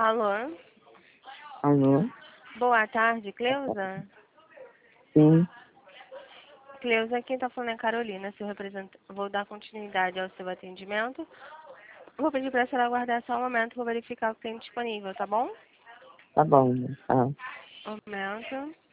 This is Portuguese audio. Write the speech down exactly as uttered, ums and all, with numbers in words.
Alô? Alô? Boa tarde, Cleusa? Sim. Cleusa, quem tá falando é a Carolina, seu representante. Vou dar continuidade ao seu atendimento. Vou pedir para a senhora aguardar só um momento, vou verificar o que tem disponível, tá bom? Tá bom, tá. Um momento.